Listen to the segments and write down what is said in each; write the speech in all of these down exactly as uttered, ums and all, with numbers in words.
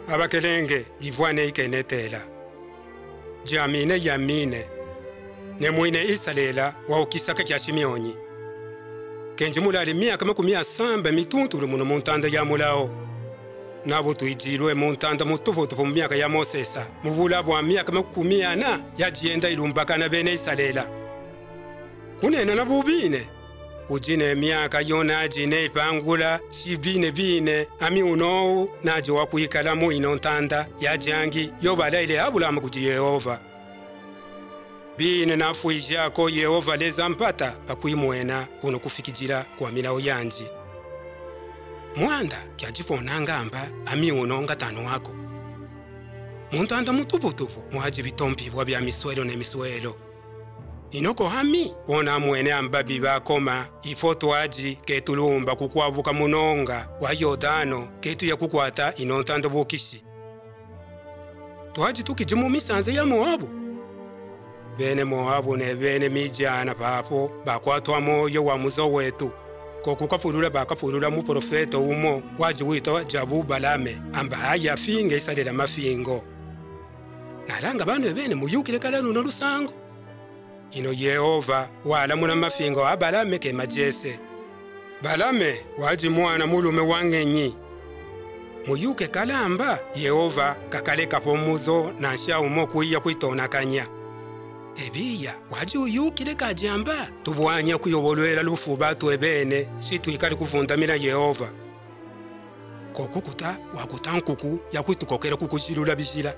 abakelenge livwane ikenetela jamine yamine ne mwine isalela wa ukisaka kya Shimyoni kenji mulali myaka makumi asamba mituntulu muno muntanda ya mulao nabo tuijilwe muntanda mutuputupu mu myaka ya Mosesa mubula bwa myaka makumi ana yajienda ilumbakana bene isalela kunena na bubine ujine myaka yona ajine ipangula shibine bine ami unowu naji wakuikala mu ino ntanda ya jangi yobala ile abulama kuti Yehova bine nafuijako Yehova leza mpata pakuimwena kuno kufikijila kwa milao yanji mwanda kyajipona ngamba ami uno ngatano wako muntanda mutuputupu muhaji bitompibwa bya miswelo ne miswelo inoko hami ona mwene ambabi bakoma ifoto aji ketulumba kukwabuka munonga wa Yordano ketu ya kukwata inontanda bukishi twaji tukijimu misanze ya Moabu bene Moabu ne bene Mijana papo bakwatwa moyo wa muzo wetu kokukapulula bakapulula mu profeta umo waji wito Jabu Balame amba haya finge isalela mafingo nalanga bantu bene muyukile kala luno lusango ino Yehova wala muna mafingo abalame ke majese Balame waji mwana mulume wangenyi muyuke kalamba Yehova kakaleka pomuzo na nsha umo kuiya kuitona kanya ebiya waji uyukile kajamba tubwanya kuyobolwela lufu batu ebene situ ikali kuvundamira Yehova kokukuta wakutankuku yakuitukokera kukushilula bishila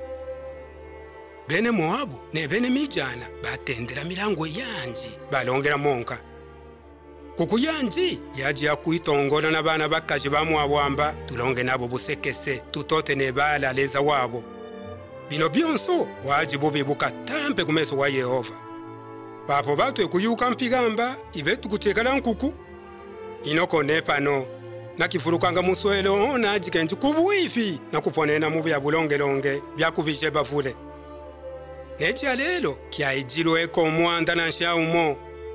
bene Moabu ne bene Mijana batendera milango yanji balongera monka kuku yanji yaji yakuitongola na bana bakaji ba Moabu amba tulonge nabo busekese tutote ne bala leza wabo bino byonso waji bubibuka tampe kumeso wa Yehova papo batu ekuyuka mpigamba ibetu kuchekala nkuku inoko nepano nakifurukanga muswelo ona ajikenji kubuifi nakuponena mu bya bulongelonge byakubije bavule neja lelo kya ijilwe ko mwanda na nsha umo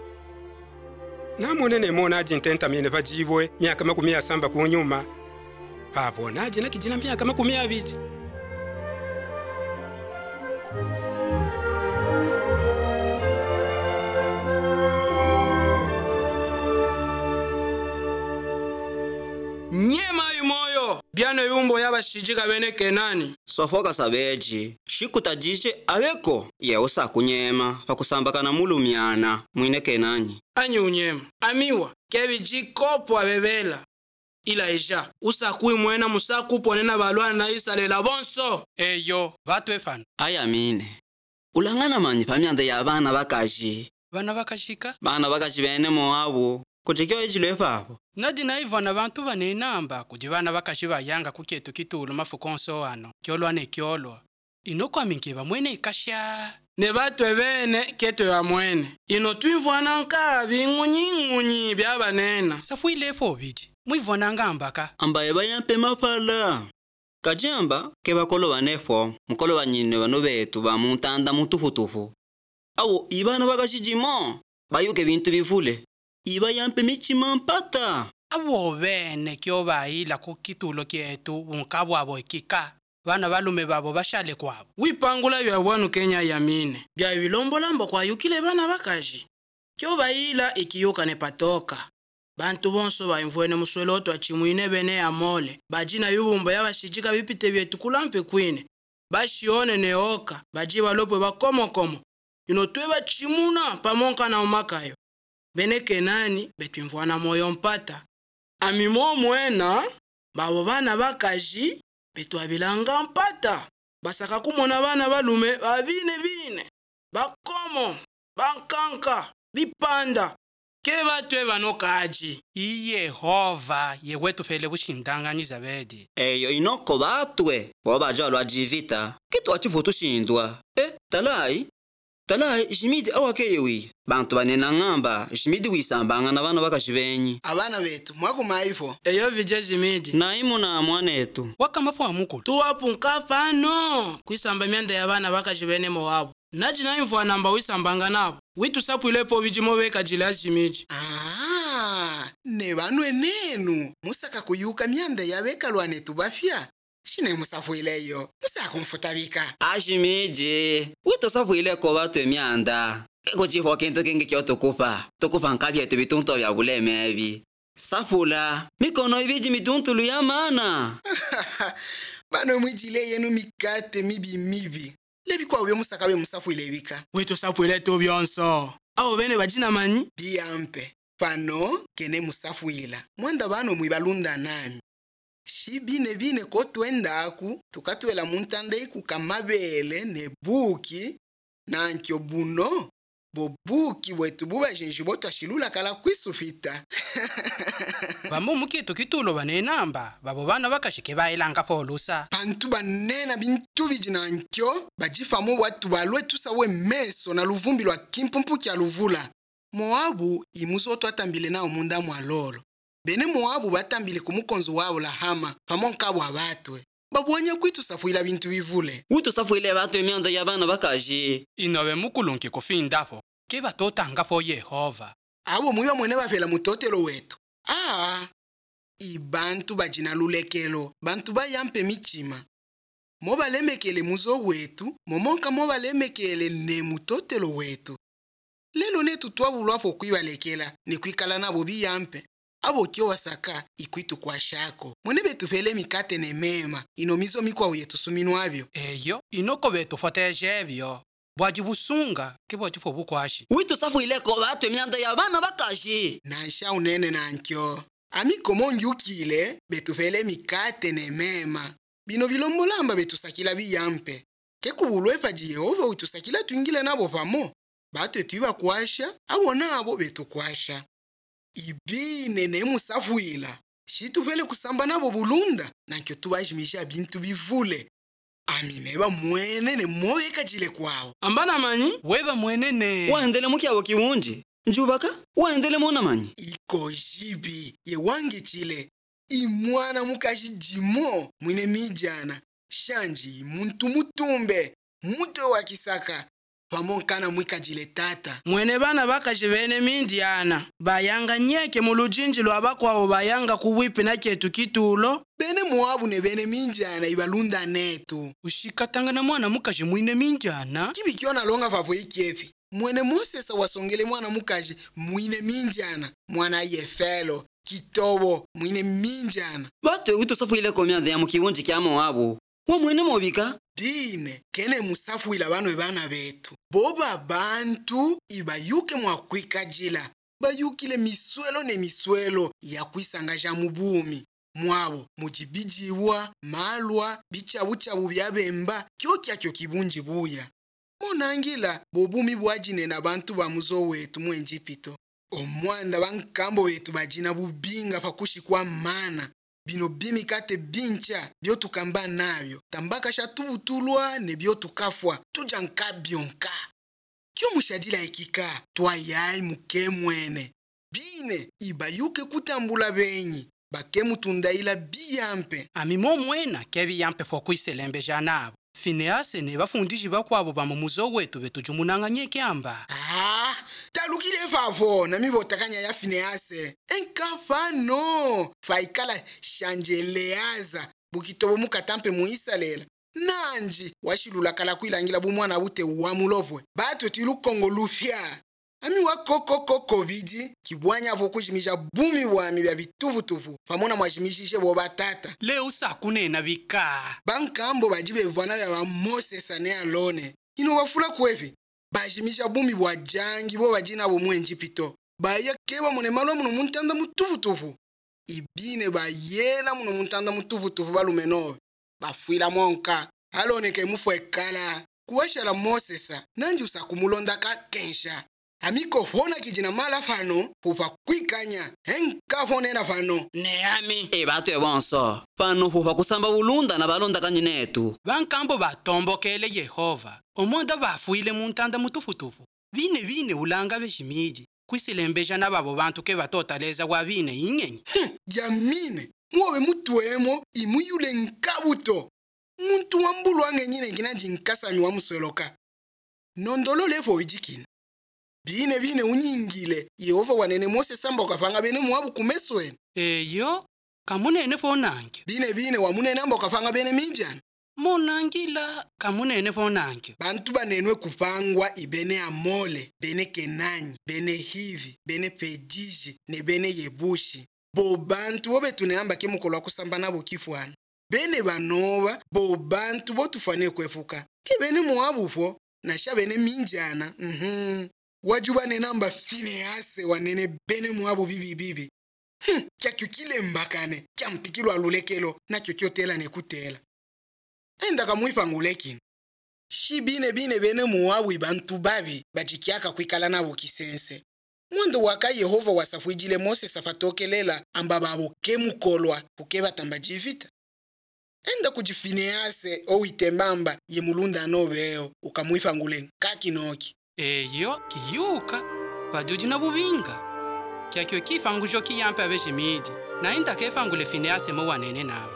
namone ne mona ajintenta mine bajibwe myaka makumi asamba kunyuma papo naje nakijina myaka makumi abiri nyema yumoyo byano yumbo yabashijika bene Kenani sofoka sabeji shikutajije abeko yeusa kunyema pakusambakana mulumyana mwine Kenani anyi unyema amiwa kebijikopo abebela ila eja usakui mwena musakuponena balwana na isalela bonso eyo batu efano ayamine ulangana manyi pamyanda ya bana bakaji bana bakashika bana bakaji bene Moabu kujikyo ejilwe papo nadi naivona bantu banenamba kujibana bakashiba yanga kuketu kitulu mafukonso ano kyolwa ne kyolwa inokwa minkeba mwene ikasha ne batu ebene keto ya mwene ino twivona nkabi ngunyi byabanena safuile po biji mwivona ngambaka ambaye bayampe mapala kajamba kebakolo banefo mukolo banyine bano betu ba muntanda mutufutufu awo ibana bakashijimo bayuke bintu bifule iba yampe michima mpata abo bene kyo bayila ku kitulo kyetu unkabwa abo ikika bana balume babo bashale kwabo wipangula bya bwanu Kenya yamine bya bilombolambo kwa yukile bana bakaji kyo bayila ikiyuka ne patoka bantu bonso baimvwene musweloto achimwine bene ya mole bajina yubumbo yabashijika bipite byetu kulampe kwine bashione neoka bajiba lopo bakomokomo ino tweba chimuna pamonka na umakayo bene Kenani betwimvwana moyo mpata amimo mwena babo bana bakaji betwabilanga mpata basaka kumona bana balume babine bine bakomo bankanka bipanda ke batwe banokaji Yehova yewetu fele bushindanganyiza bedi eyo inoko batwe bobajalwa jivita kitu achifutu shindwa eh talai talai jimidi awakeyewi bantu banena ngamba jimidi wisambanga na bana bakashibenyi abana betu mwakumaifo eyo vije jimidi naimu na mwanetu wakamapo amukulu tuwapunka pano kwisamba myanda ya bana bakashibene Moabu naji naimvwa namba wisambanga nabo witu sapuilepo bijimo beka jila jimidi ah ne banwe nenu musaka kuyuka myanda ya beka lwanetu bafya Shine musafuileyo. Musa kumfutabika. Ashimiji. Wito safuile ko batu emyanda. Eko chifo kento kenge kyo tokupa. Tokupa nkabi etu bitunto ya buleme ebi. Safula. Mikono ibiji mituntulu ya mana. Bano mwijile yenu mikate mibi mibi. Lebi kwa uwe musakawe musafuile wika. Wito safuile to byonso. Awo bene bajina manyi? Biyampe. Pano kene musafuila. Mwanda bano mwibalunda nami. Shi bine bine ko twenda aku. Tukatuela muntande iku kamabele ne buki. Na nkyo buno. Bobuki wetu buba jenjiboto ashilula kala kwisufita. Bamu mukitu kitulo banenamba. Babo bana bakashike bailanga polusa. Pantu banena bintu bijina nkyo. Bajifamu watu balwe tusawe meso na luvumbi lwa kimpumpu kya luvula. Moabu imuzoto atambile na umunda mwalolo. Bene Moabu batambile kumukonzo wao la hama. Pamonkabu abatwe. Babuanya kwitu safuila bintu bivule. Wito safuile batu emyanda ya bana bakaji. Inowe mukulunki kufindapo. Keba totanga po Yehova. Abo mwiba mwene bafela mutotelo wetu. Ah, ibantu bajina lulekelo. Bantu bayampe michima. Moba lemekele muzo wetu. Momonka moba lemekele ne mutotelo wetu. Lelo netu twabulwapo kuibalekela ni kuikala nabo biyampe. Abo kyo wasaka ikwitu kwa shako. Mwene betu fele mikate ne mema. Inomizo mikwa uyetu suminu abyo. Eyo, inoko betu foteje ebyo. Bwaji busunga, kibo tipo bukwashi. Wito safuile ko batu emyanda ya bana bakaji. Nansha unene na nkyo. Ami komongi ukile, betu fele mikate ne mema. Bino bilombolamba betu sakila biyampe. Keku bulwefa ji Yehova utu sakila tuingile nabo pamo. Batu etuiba kwasha, awo nabo betu kwasha. Ibine ne musafuila. Shitu fele kusamba nabo bulunda. Nankyo tubajimisha bintu bivule. Amineba mwene ne moeka jile kwao. Ambana manyi? Weba mwene ne. Waendele muki awo kiwunji. Njubaka? Waendele mona manyi. Iko jibi. Ye wangi chile. Imwana mukashi jimo. Mwine mijana. Shanji muntu mutumbe. Muto wa kisaka. Pamonkana mwika jile tata. Mwene bana bakaji bene mindiana. Bayanga nyeke mulujinji lwa bakwa bayanga kuwipi na ketu kitulo. Bene Moabu ne bene minjana ibalunda netu. Ushikatanga na mwana mukaji mwine minjana. Kibi kiona longa vapo ikiefi. Mwene Moses wasongele mwana mukaji mwine minjana. Mwana Yefelo, Kitobo, mwine minjana. Batu wito safuile ko myanda ya mukiwunji kya Moabu. Wa mwene mobika? Bine, kene musafu ila bano ibana betu. Boba bantu ibayuke mwakwika jila. Bayukile miswelo ne miswelo ya kwisangaja mubumi. Mwabo, mujibijiwa, malwa, bichabu chabu byabemba, kyo kya kyo kibunji buya. Monangila, bobumi bwajine na bantu ba muzo wetu mwenjipito. Omwanda bankambo wetu bajina bubinga fakushi kwa mana. Bino bimikate bincha, byo tukamba nabyo. Tambaka shatubutulwa ne byo tukafwa, tujanka byonka. Kyo mushajila ikika, twayai muke mwene. Bine, ibayuke kutambula benyi. Bakemu tundaila biyampe. Amimo mwena kebi yampe fokwiselembe janabo. Finease ne bafundiji bakwabo bamumuzo wetu betu jumunanga nyeke amba. Ah, talukile favo na mibotakanya ya Finease. Enkafa no. Faikala shanjeleaza. Bukitobo mukatampe muisalela. Nanji washilula kala kuilangila bumwana bute wamulovwe. Batu tilu Kongo lufya. Ami wa koko koko bidi kibwanya vokujimisha bumi wami bya bituvutuvu pamona mwajimishije bo batata leo sakune na bika bankambo bajibe vana ya Moses ane alone ino wafula kwevi bajimisha bumi bwa jangi bo bajina bo mwenji pito baya kewa mune malo muno muntanda mutuvutuvu ibine bayela muno muntanda mutuvutuvu balumeno bafuila monka alone ke mufwe kala kuwashala Moses nanji usakumulonda ka kensha. Amiko hona kijina mala fano, hufa kwikanya, henka honena fano. Neami. E batu e bonso. Fano hufa kusamba ulunda na balonda kanyinetu. Bankambo batombo kele Yehova. Omonda bafuile muntanda mutufutufu. Vine vine ulanga veshimiji. Kwisilembeja na babo bantu ke batotaleza kwa vine ingenyi. Hmm, jamine. Mwowe mutuemo, imuyule nkabuto. Muntu wambulu wange nyine ngina jinkasa mi wamusweloka. Nondolo lefo wijikina. Bine bine unyingile. Yehova wanene Mose samba ukafanga bene Moabu kumesweni. Eyo, kamunene ponange. Bine bine wamunene amba ukafanga bene minjani. Monangila kamunene ponange. Bantu banenwe kupangwa ibene amole, bene kenanyi, bene hivi, bene pediji, ne bene yebushi. Bo bantu bobe tuneamba ke mukolo kusamba nabo kifwana. Bene banova bo bantu bo tufane kwefuka. Ke bene muabufo na sha bene minjana. Mhm. Wajuba ne namba Finehasi wanene bene muabu bibi bibi. Hm, kya kile mbakane, kya mpikilo alulekelo na kyokyo ne kutela. Enda kamuifangulekini. Shi bine bine bene muabu ibantu babi bajikiaka kwikala nabo kisense. Mwendo waka Yehova wasafuijile Mose safatokelela amba babo kemukolwa kukeba tamba jivita. Enda kujifinehase o itembamba ye mulunda noveo ukamuifangule kakinoki. Eyo kiyuka bajuji na bubinga. Kyakyo kifangujo kiyampe abeshimidi na inda kefangule Finehasi mo wanene nawe.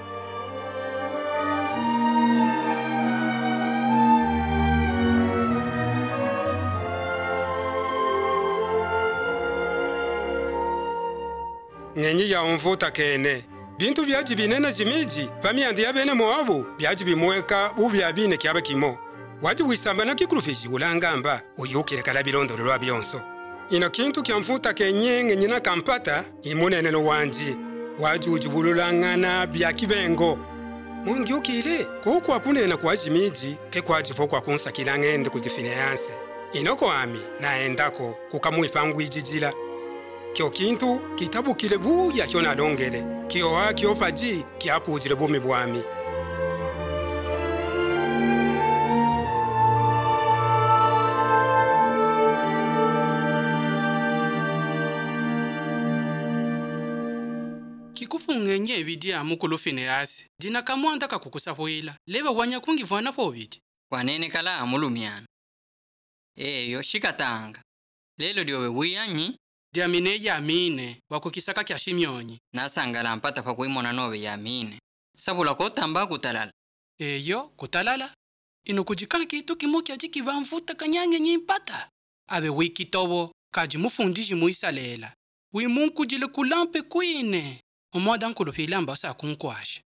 Ngenyi ya umvuta kene. Bintu byaji binene zimiji, pamiandi ya bene Moabu, byaji bimweka ubya bine kiaba kimo. Waji wisamba na kikulufishi ulangamba, uyukile kala bilondolo lwa byonso. Ino kintu kya mvuta kenye ngenyi na kampata, imunene no wanji. Waji ujibululangana bya kibengo. Mungi ukile, kuku wakunena kwa jimiji, ke kwa jipo kwa kunsa kilangende kujifinehasi. Inoko ami, naendako, kukamuipangu ijijila. Kyo kintu kitabu kile buya kyo nalongele kyo wakyo paji kyakujile bumi bwami. Kikufungenye ebidi ya mukulu Finehasi dina kamwanda kakukusafuila leba wanya kungivana pobidi wanene kala amulumiana eyo shikatanga lelo diowe wiyanyi diamine yamine wakukisaka kya Shimyonyi nasangala mpata pa kuimona nowe yamine sabula kotamba kutalala eyo kutalala ino kujikaka kitu kimo kya jikiva mvuta kanyange nyimpata abe wikitobo kaji mufundiji muisalela wimunkujile kulampe kwine omoda nkulufilamba sa kunkwasha.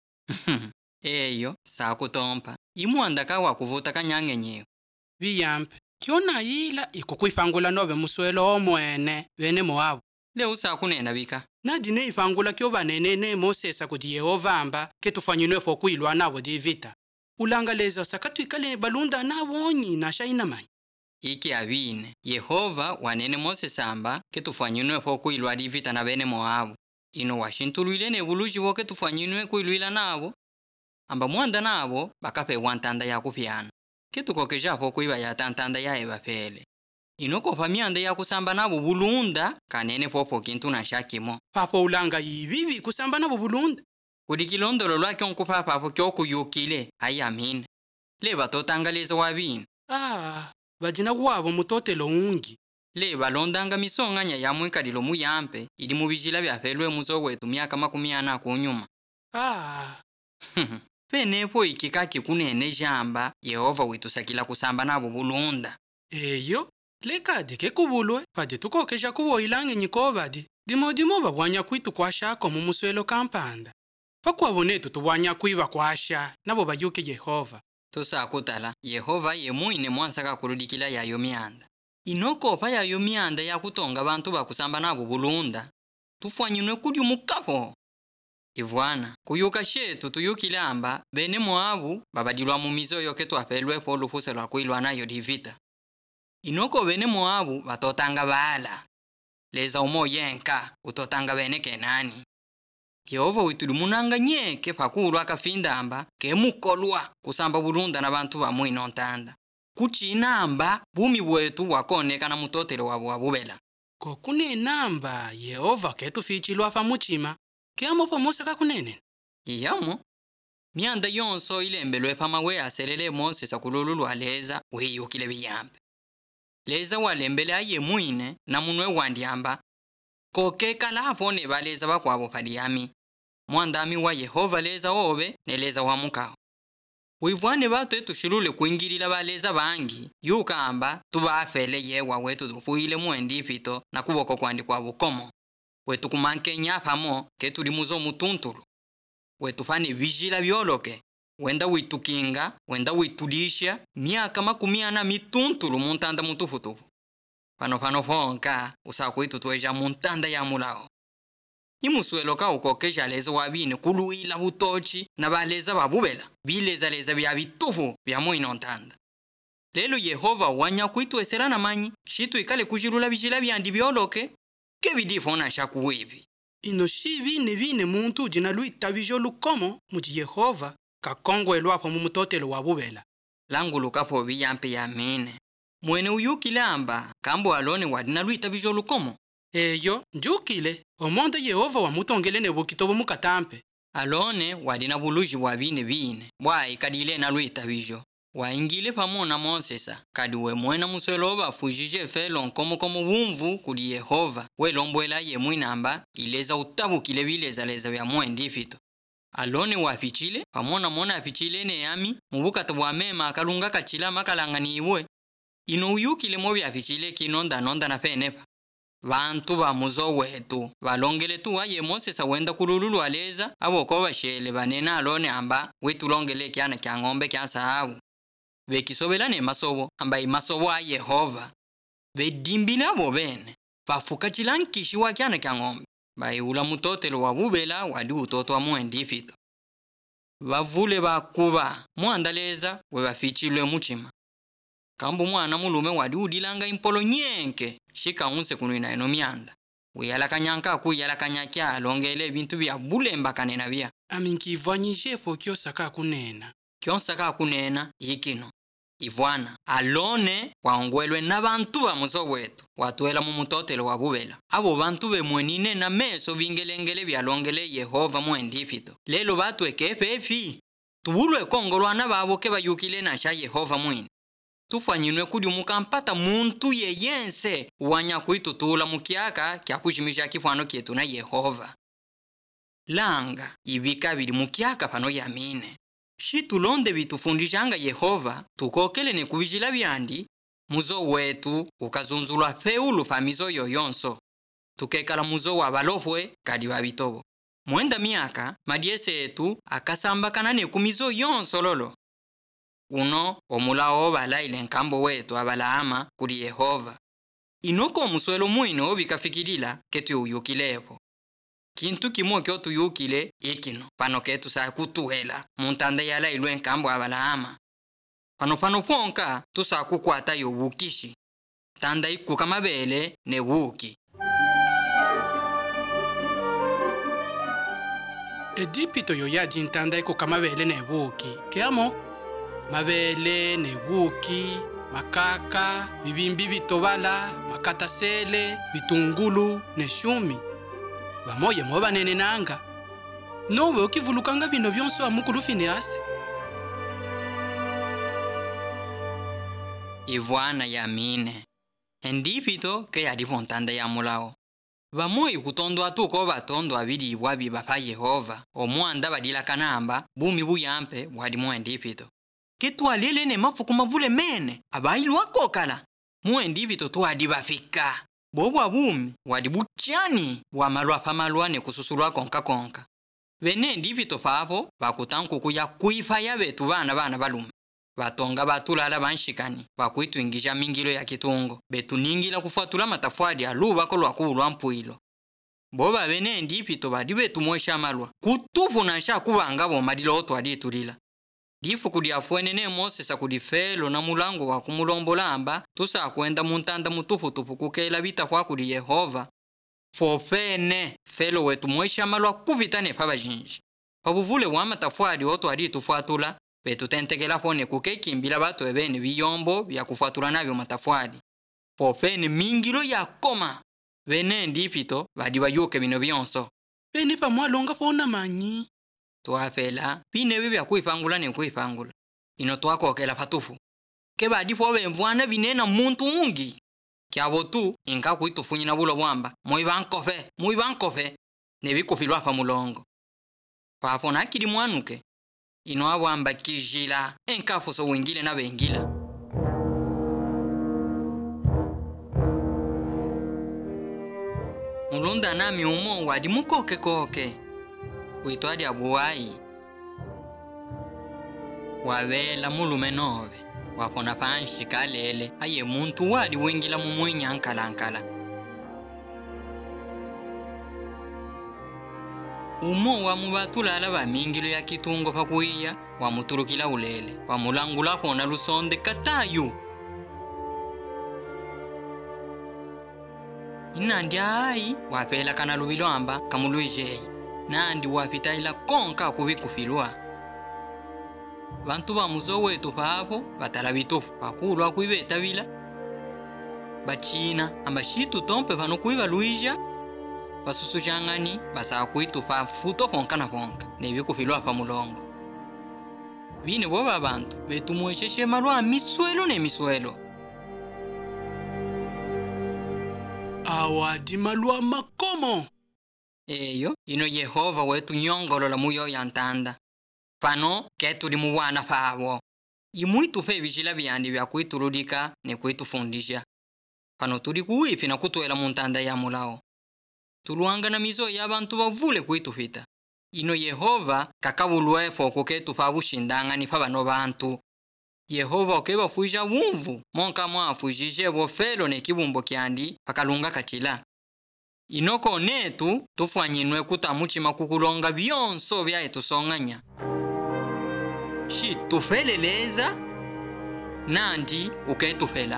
Eyo sa kutompa imuanda ka wakuvuta kanyange nyewe biyampe kyona yila ikukwifangula nobe muswelo omwene bene Moabu leo sa kunena bika nadine ifangula kyo banenene Moses kudi Yehova amba ketufanyinwe fo kuilwa nabo divita ulangaleza sakatwikale balunda nabo nyina shaina manya iki abine Yehova wanene Moses amba ketufanyinwe fo kuilwa divita na bene Moabu ino washintulwile ne buluji wo ketufanyinwe kuilwila nabo amba mwanda nabo bakape wantanda ya kupyana ketukokeja fo kuiba ya tantanda ya ebapele inoko famyanda ya kusamba nabo bulunda kanene popo kintu na shakimo papo ulanga yibibi kusamba nabo bulunda kudi kilondolo lwake onkupa papo kyo kuyukile ayamine leba totangaleza wabini ah bajina wabo mutotelo ungi leba londanga misonganya ya mwikadilo muyampe ili mubijila byapelwe muzo wetu myaka makumi ana kunyuma ah penepo ikikaki kunene jamba Yehova witusakila kusamba nabo bulunda eyo lekadi kekubulwe padi tukokeja kuboilange nyikobadi dimodimo babwanya kwitu kwashako mu muswelo kampanda pakwabone tutubwanya kwiba kwasha nabo bayuke Yehova tusakutala Yehova yemuine mwansaka kurudikila yayo myanda inoko pa yayo myanda ya kutonga bantu bakusamba nabo bulunda tufanyinwe kudi mukapo Ivwana kuyuka shetu tuyukilamba bene Moabu babadilwa mu mizo ketu apelwe po lufuse lwa kuilwa nayo divita inoko bene Moabu batotanga bala leza umo yenka utotanga bene Kenani Yehova witulumunanga nyeke pakulu akafindamba kemukolwa kusamba bulunda na bantu bamwe inontanda kuchinamba bumi bwetu wakoneka na mutotelo wabo wabubela kokune namba Yehova ketu fichilwa pa muchima Kiamo po Mose kakunene. Iyamo. Myanda yonso ilembelwe pa mawe aselele Moses akulululu aleza weyukile biyambe. Leza walembele aye muine na munwe wandiamba. Koke kalapo ne baleza bakwabo padiyami. Mwandami wa Yehova leza obe ne leza wa mukao. Wivwane bato etushilule kuingilila baleza bangi yuka amba tubafele yewa wetu dupuile muendipito na kuboko kwandi kwa bukomo. wetu kumankenya pamo ke tuli muzo mutuntulu wetu fane vigila bioloke wenda witukinga wenda witulisha miaka makumi ana mituntulu muntanda mutufutufu pano pano fonka usakuitu tueja muntanda ya mulao imuswelo ka ukokeja leza wabine kuluila butochi na baleza babubela bileza leza bya bitufu bya muino ntanda lelo Yehova wanya kuitu esera na manyi shitu ikale kujilula bijila byandi bioloke ke bidifona shakuwibi ino shibi ne bine muntu jina luita bijo lukomo muji Yehova kakongo elwapo mumutotelo wabubela langu lukapo biyampe ya mine mwene uyukilamba kambo alone wadina luita bijo lukomo eyo njukile omonde Yehova wamutongele ne bukitobo mukatampe alone wadina buluji wabine bine bwa ikadile na luita bijo waingile pamona Mosesa kadi we mwena muswelo bafujije felo nkomo komo bumvu kuli Yehova welombwela ye mwinamba ileza utabukile bileza leza bya mwendifito alone wapichile pamona mona apichile ne yami mubukata bwa mema akalunga kachila makalangani iwe ino uyukile mo byapichile kinonda nonda na penepa bantu ba muzo wetu balongele tu wa ye Mosesa wenda kulululu aleza aboko bashele banena alone amba wetulongele kyana kya ngombe kya sahabu bekisobela ne masobo amba imasobo a Yehova bedimbile abo bene bafuka chilankishi wa kyana kya ngombe bayula mutotelo wabubela wadi utoto wa mwendifito bavule bakuba muandaleza we bafichilwe muchima kambu mwana mulume wadi udilanga impolo nyenke shika unse kunuina eno myanda uyala kanyanka kuyala kanyakya alongele bintu bya bulemba kanena bya aminkivanyije po kyosaka kunena kyonsaka kunena yikino ivwana alone waongwelwe na bantu ba muzo wetu watuela mu mutotelo wabubela abo bantu bemwenine na meso bingelengele byalongele Yehova mwendifito lelo batu ekefefi tubulwe kongolwana babo ke bayukile na sha Yehova mwini tufanyinwe kudi mukampata muntu yeyense wanya kuitutula mukiaka kya kujimisha kifano kyetu na Yehova langa ibika bili mukiaka pano yamine shitulonde bitufundishanga Yehova tukokele ne kubijila byandi muzo wetu ukazunzulwa feulu pamizo yoyonso tukekala muzo wa balofwe kadi babitobo mwenda miaka madiese etu akasambakana ne kumizo yonso lolo uno omulao balaile nkambo wetu abalaama kuli Yehova inoko muswelo mwino bikafikirila ketu uyukilepo kintu kimwe kyo tuyukile ikino pano ketu sa kutuhela muntanda yala ilwe nkambo abalaama pano pano ponka tusa kukwata yobukishi tanda ikuka mabele ne wuki edipito yo ya jintanda ikuka mabele ne wuki keamo mabele ne wuki makaka bibimbi bitobala makatasele bitungulu ne shumi bamoye mo banene nanga nowe ukivulukanga bino byonso amukulu Finehasi ivwana ya mine endipito ke yadi vontanda ya mulao bamoyi kutondo atuko batondo abiri ibwabi bapa Yehova omwanda badila kanamba bumi buyampe bwadi mwendipito ketwalele ne mafuku mavule mene abailwa kokala mwendipito twadi bafika bobo bumi wadi buchani wa malwa pamalwa ne kususulwa konka konka bene ndipito papo bakutanku kuya kuifa ya betu bana bana balume batonga batulala banshikani bakuitwingisha mingilo ya kitungo betu ningila kufuatula matafwadi aluba ko lwakulwa mpuilo boba bene ndipito badi betu mwesha malwa kutufu na sha kubanga bo madilo otwadi tulila difu kudi afwene ne Mosesa kudi felo na mulango wa kumulombola amba tusa kwenda muntanda mutufu tupu kukela bita kwa kudi Yehova fofene felo wetu mwesha malwa kuvitane pabajinji pabuvule wa matafwadi otwadi tufuatula betu tentekela fone kukekimbila batu ebene biyombo bya kufuatula nabyo matafwadi fofene mingilo ya koma bene ndipito badi bayuke bino byonso bene pamwalonga pona manyi twafela bine bibya kuipangula ne kuipangula ino twakokela patufu ke badi fo bemvwana binena muntu ungi kyabo tu inka kuitufunyina bulo bwamba moi bankofe moi bankofe ne bikufilwa pa mulongo papo nakili mwanuke ino abwamba kijila enkafu so wingile na bengila mulunda nami umo wadi mukoke koke uitwadi abuwai wavela mulume nove wapona panshi kalele aye muntu wadi wengila mumwinya ankalankala umo wamubatulala bamingilo ya kitungo pakuiya wamuturukila ulele wamulangula pona lusonde katayu inandi ai wapela kana lubilo amba kamuluijei nandi wapitaila konka kubikufilwa bantu ba muzo wetu papo batala bitofu pakulwa kuibeta bila bachina ambashitu tompe vano kuiva luija basusu jangani basa kuitu pa futo ponka na ponka nebikufilwa pa mulongo bine boba bantu betu mwesheshe malwa miswelo ne miswelo awadi malwa makomo eyo ino Yehova wetu nyongolola muyo yantanda pano ketuli muwana pabo imuitu fe bijila byandi bya kuituludika ne kuitufundisha pano tuli kuipi na kutwela muntanda ya mulao tuluanga na mizo y'abantu bavule kuitufita ino Yehova kakabulwefo kuketu pabushindanga ni pabano bantu Yehova okeba fuja wumvu monka mwafujije bofelo ne kibumbo kyandi pakalunga katila inoko netu tufanyinwe kutamuchima kukulonga byonso bya etusonganya shi tufeleleza nandi uketufela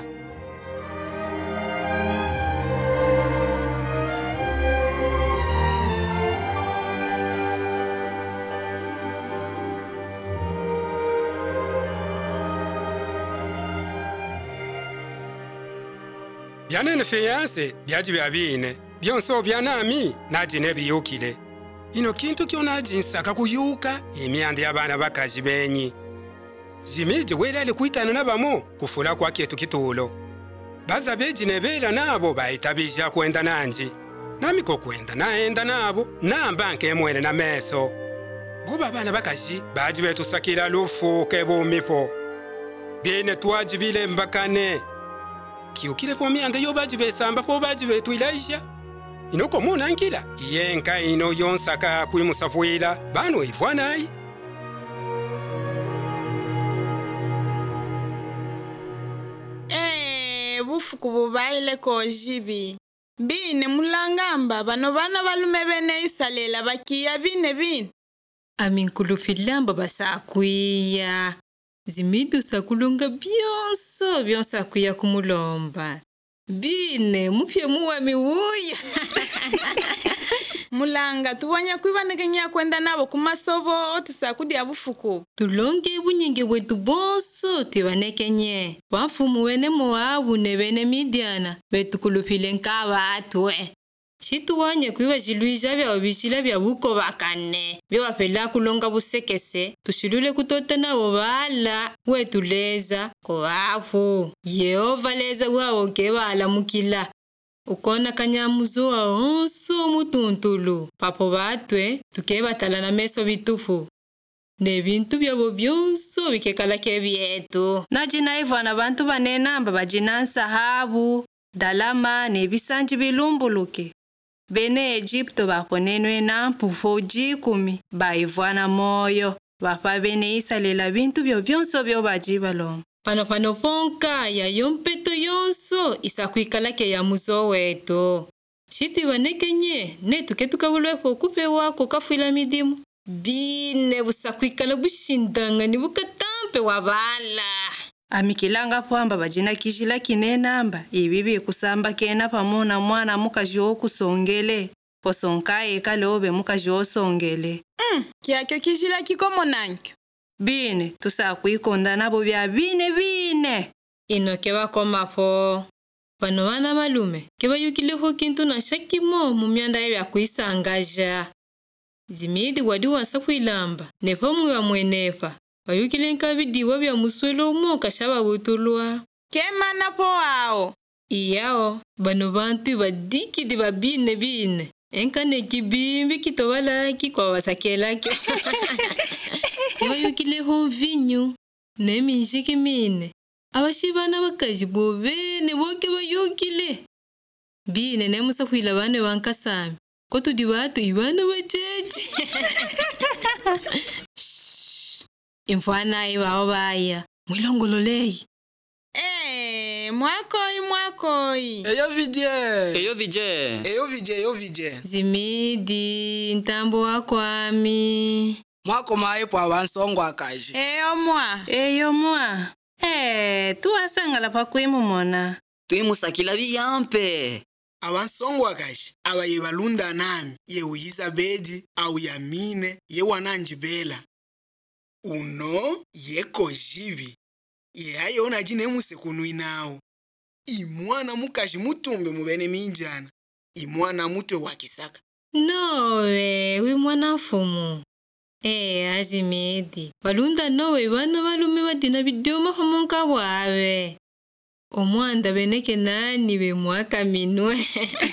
byanene fiyanse byaji byabine byonso byanami naji nebiyukile ino kintu kyona jinsaka kuyuka imyanda y'abana bakaji benyi zimije welale kuitana nabamo kufula kwa kyetu kitulo baza beji nebera nabo bayitabija kwenda nanji nami ko kwenda naenda nabo namba nkemwene na meso boba abana bakaji baji betusakira lufu kebumipo bine twaji bile mbakane kiukile po myanda yo baji besamba po baji betu ilaisha inoko muna nkila yenka ino yonsaka kuimusafuila banu ivwanai eh bufuku bubaile kojibi bine mulangamba bano bana balume bene isalela bakiya bine bine aminkulufilamba basakwiya zimidu sakulunga byonso byonsa kuya kumulomba bine mupye muwa miwuya mulanga tubonye kwibanekenya kwenda nabo kumasobo tusakudi abufuku tulonge bunyinge bwetu bonso tibanekenye wafumu wene moabu ne bene midiana betukulupile nkaba atwe shituwanye kwiba jiluija bya obishila bya buko bakane bya wapela kulonga busekese tushilule kutota nabo bala wetuleza ko bafu Yehova leza wawo kebala mukila ukona kanyamuzo wa onso mutuntulu papo batwe tukeba talana meso bitufu ne bintu byabo byonso bikekala kebyetu najina ivana bantu banenamba bajinansa habu dalama ne bisanji bilumbuluke bene Egypto baponenwe na mpufo jikumi baivwana moyo bapa bene isalela bintu byo byonso byo bajibalo pano pano ponka ya yompeto yonso isakwikala ke ya muzo wetu shiti banekenye ne tuketukabulwepo kupe wako kafuila midimu bine busakwikala bushindanga ni bukatampe wabala amikilanga pwamba bajina kijila kinenamba ibibi kusamba kena pamona mwana mukaji okusongele posonkaye kale obe mukaji osongele mm kyakyo kijila kikomo nankyo bine tusakuikonda nabo bya bine bine ino keba komafo pano bana balume keba yukileho kintu na shakimo mu myanda ya kuisangaja zimidi wadi wansa kuilamba nepo mwa mwenefa bayukile nkabidiwa bya muswelo mo kashaba butulwa kemana po ao iyao bano bantu badiki di babine bine enkane kibimbi kitobala ki kwa wasakela ki bayukile ho vinyu neminjiki mine abashibana bakajibo bene boke bayukile bine nemusa kuila bane wankasami kotu di watu ibana wachechi imfwana iwa obaya mwilongololei. Eh, mwakoi mwakoi. Eyo vidye. Eyo vidye. Eyo vidye, eyo vidye. Zimidi, ntambo wakwami. Mwako maipo abansongo akaji. Eyo mwa. Eyo mwa. Eh, tuwasangala pakwimu mona. Tuimusakila biyampe. Abansongo akaji, abaye balunda nami, ye Elizabeth, au Yamine, ye wananjibela. Uno, ye Kojibi. Ye ayona jine musekunu inawo. Imwana mukaji mutumbe mubene minjana. Imwana mutwe wakisaka. Nowe, wi mwana fumu. Eh, Azimedi. Balunda nowe bana balume badina bidyoma hamunka wawe. Omwanda beneke nani be mwaka minwe.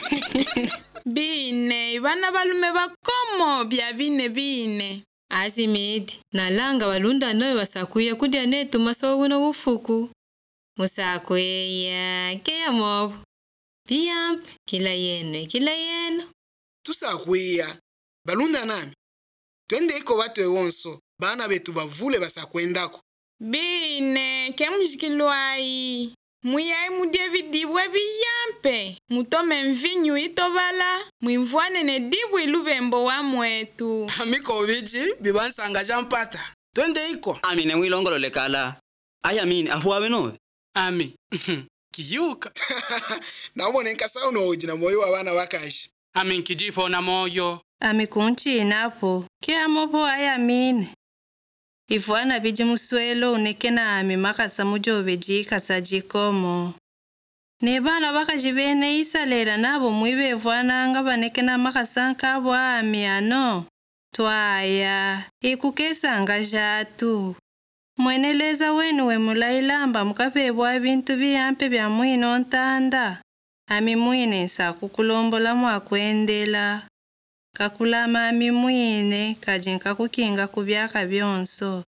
Bine, bana balume bakomo bya bine bine. Azimedi, nalanga balunda nowe basakuya kudya netu masobu na bufuku. Musakuya, keya mobu. Biyamp, kila yeno, kila yeno. Tusakuya, balunda nami. Twende iko watu ewonso, bana betu bavule basakwendako. Bine, ke mujikilwai. Muyai mudye vidibwe biyampe. Mutome mvinyu itobala. Mwimvuane ne dibu ilubembo wa mwetu. Amiko biji, bibansanga jampata. Twende iko. Ami ne mwilongolo lekala. Aya mini, ahuawe nobe. Ami, kiyuka. Naomone nkasa uno ojina moyo wa bana wakaji. Ami nkijipo na moyo. Ami kunchi inapo. Kia mopo aya mine. Ifuana biji muswelo unekena ami makasa mujo beji kasa jikomo. Nebana bakaji bene isalela nabo mwibe ifuana anga banekena makasa nkabo ami ano. Twaya, ikukesa anga jatu. Mweneleza wenu we mulailamba mukapebwa bintu biyampe bya mwino ntanda. Ami mwine sa kukulombola mwakwendela. Kakulama ami mwine kajinka kukinga kubyaka byonso.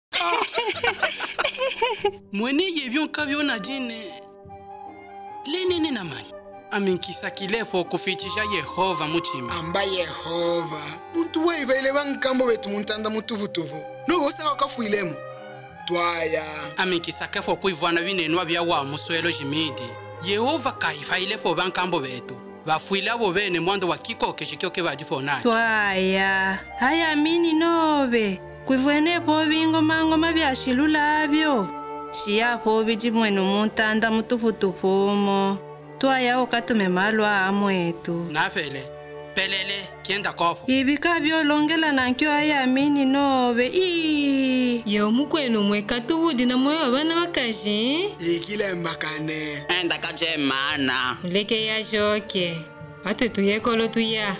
Mwene yebyonka byona jine. Lenene namani. Ami nkisakilepo kufichisha Yehova muchima. Amba Yehova. Muntu wa ibele bankambo betu muntanda mutuvutuvu. Nobo sa wakafuilemu. Twaya. Ami nkisakepo kuivwana binenwa bya wa muswelo jimidi. Yehova kaifailepo bankambo betu. Bafuila bo bene mwando wa kiko keshikyoke bajiponani. Twaya. Haya mini nobe. Kuivwenepo bingo mango mabyashilula abyo. Shiyapo biji mwenu muntanda mutuputupumo. Twaya okatume malwa amwetu. Nafele. Pelele kienda kopo. Ibika byolongela nankyo haya mini nobe. Ii. Yo mukwenu mwekatu wudi na moyo abana bakaji. Ikile mbakane. Enda kaje mana. Uleke ya joke. Watu tuyekolo tuya.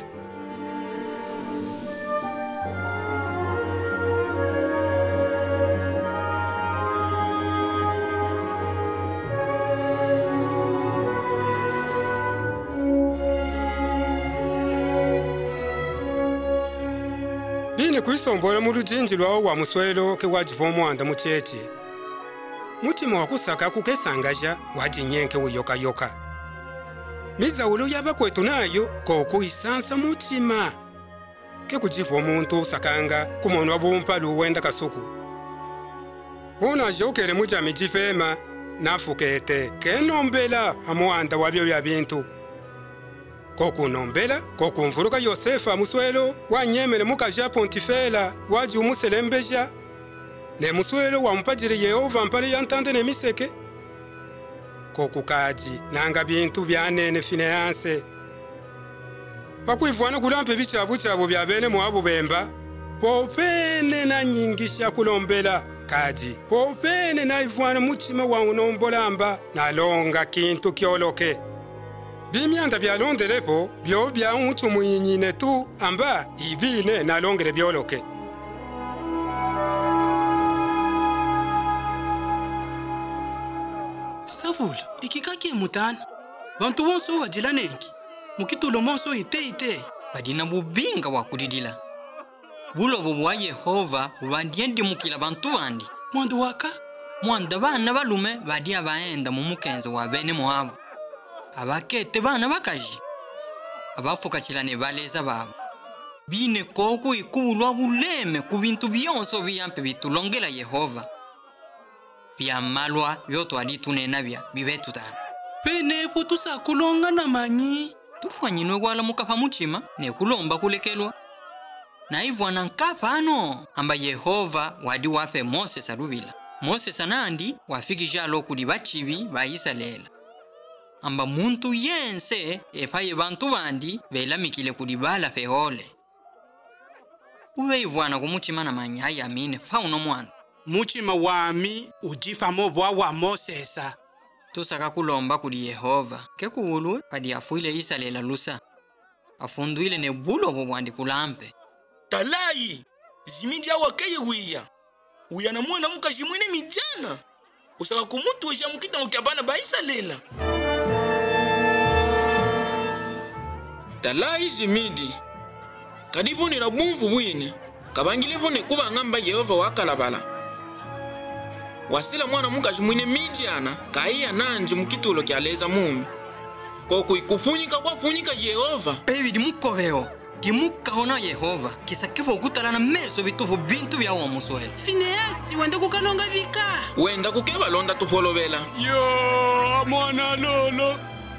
Bine kuisombola mu lujinji lwawo wa muswelo ke wajipa omwanda muchechi. Mutima wakusaka kukesangaja wajinyenke uyoka yoka. Mizaulo yaba kwetu nayo koku isansa mutima. Ke kujipa omuntu usakanga kumonwa bumpa luwenda kasuku. Ona jokere mujami jifema nafukete kenombela amwanda wabyo bya bintu. Koku nombela, koku mfuruka Yosefa muswelo, wanyemele mukaja Pontifela, waji umuselembeja. Ne muswelo wa mpajiri Yehova mpale yantande ne miseke. Koku kaji, nanga bintu byanene Fineanse. Pakuivwana kulampe bichabu chabu bya bene mwabu bemba, popene na nyingisha kulombela. Kaji, popene na ivwana muchima wa unombolamba, na longa kintu kioloke. Bimyanda byalondelepo byo bya mutu muyinyine tu amba ibine nalongele byoloke. Sabula, ikikake mutana. Bantu bonso wajila nenki. Mukitulo monso ite ite. Badina bubinga wa kudidila. Bulobo bwa Yehova bubandiendi mukila bantu bandi. Mwandu waka? Mwanda bana balume badia baenda mu mukenzo wa bene moabo. Abakete bana bakaji abafukachilane baleza babo bine koko ikulwa buleme ku bintu byonso biyampe bitulongela Yehova byamalwa byoto alitunena bya bibetutana penepo tusakulonga na manyi tufanyinwe kwala mukapa muchima nekulomba kulekelwa na ivwana nkapa ano amba Yehova wadi wape Moses alubila Moses anandi wafikisha lokuli bachibi ba Israela amba muntu yense epaye bantu bandi belamikile kulibala fehole uwe ivwana kumuchima na manya ayamine fauno mwana muchima wami ujifamo bwa wa Mosesa tusaka kulomba kuli Yehova kekuulwe padi afuile Israela lusa afunduile ne bulo bwandi kulampe talayi zimindi awakeye wiya uya na mwana mukaji mwene mijana usaka kumutu wesha mukita mukyabana ba Israela talayi zimindi kadibone na bumvu bwine kabangile bone kuba ngamba Yehova wakalabala wasila mwana mukaji mwene mijana kaiya nanji mukitulo kyaleza mumi koko ikufunyika kwa funyika Yehova ebi dimukobeo dimukahona Yehova kisakipo kutalana meso bitufu bintu bya wa muswele Finehasi wenda kukalonga bika wenda kukeba londa tupolovela yo mwana lolo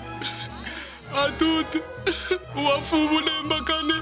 atute wafubule mbakane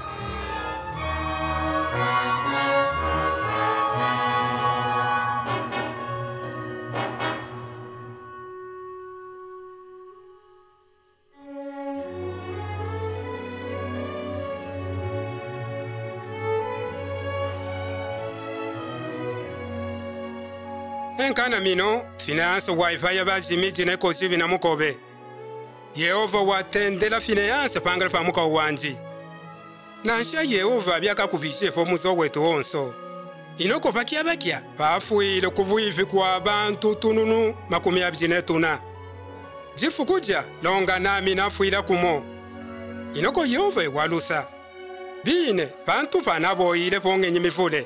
enkana mino Finehasi waifaya bazimiji nekosi bina mukobe Yehova watendela Finehasi pangala pa muka wanji nansha Yehova byaka kubisefo muzo wetu onso inoko pakia bakia bafuile kubuifi kwa bantu tununu makumi abjine tuna jifu kuja longa nami nafuila kumo inoko Yehova walusa bine bantu panabo ile pongenye mifule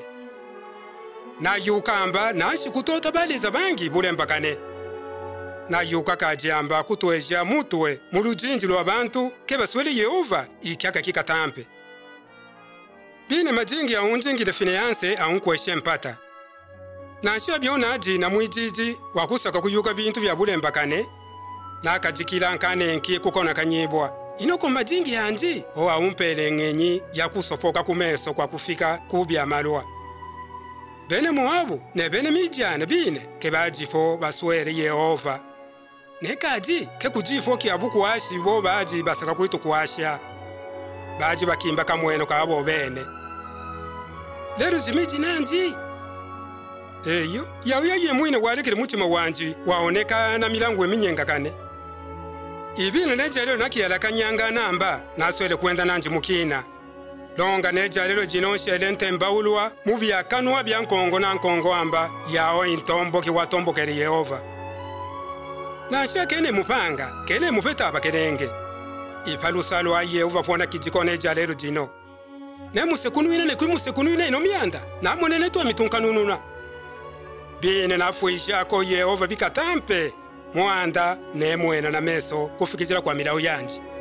na yukamba nashi kutota baliza bangi bule mbakane na yuka kajamba kutweja mutwe mulujinji lwa bantu kebaswele Yehova ikyaka kikatampe bine majingi ya unjingile Finehasi aunkweshe mpata nashi abyona aji na mwijiji wakusaka kuyuka bintu bya bule mbakane na akajikila nkane enki kukona kanyibwa inoko majingi yanji o aumpele ng'enyi ya kusopoka kumeso kwa kufika kubya malwa bene Moabu ne bene Mijana bine kebajipo baswele Yehova nekaji kekujifo kyabu kuashi bo baji basaka kwitu kuasha baji bakimba kamweno kabo bene lero zimiji nanji eyo yauya ye mwine walekele mutima wanji waoneka na milango eminyenga kane ibino nejalelo nakiyala kanyanga namba naswele kwenda nanji mukina longa nejalelo jinonshele ntembaulwa mubyakanwa bya nkongo na nkongo amba yao intombo kiwatombokele Yehova nasha kene mupanga kele mufeta abakelenge ipalusalo wa Yehova pona kijikone nejalelo jino ne musekunuine ne kwimusekunuine ino myanda namone netwa mitunkanununa bine nafuisha ko Yehova bikatampe mwanda ne mwena na meso kufikizira kwa milau yanji